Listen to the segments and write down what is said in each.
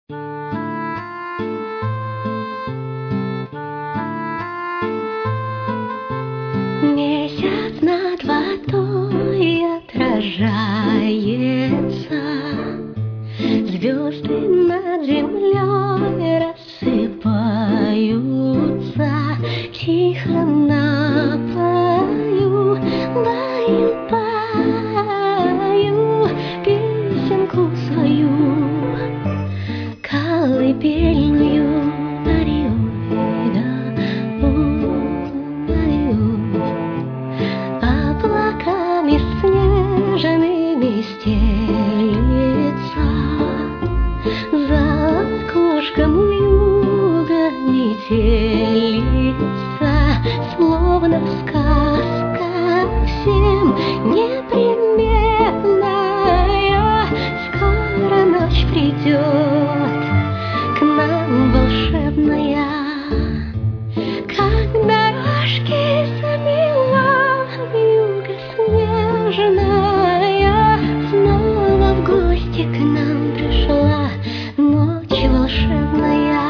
Месяц над водой отражается, звезды над землей рассыпаются, тихо напою, баю-баю, песенку свою, колыбельную. Облаками снежными стелится, за окошком вьюга метелится, словно сказка всем непременная. Скоро ночь придет к нам волшебная, как дорожки замела вьюга снежная. Снова в гости к нам пришла ночь волшебная.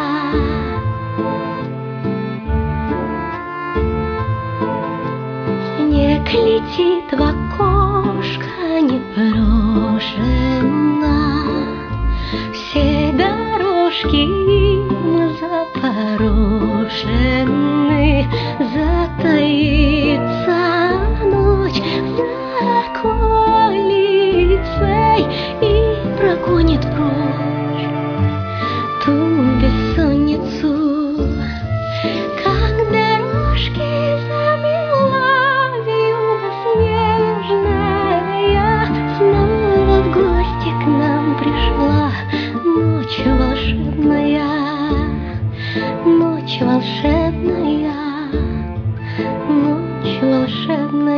Снег летит в окошко непрошено, все дорожки им запорошены. Затаится ночь за околицей и прогонит прочь ту бессонницу, как дорожки замела вьюга снежная. Снова в гости к нам пришла ночь волшебная, ночь волшебная, ночь волшебная.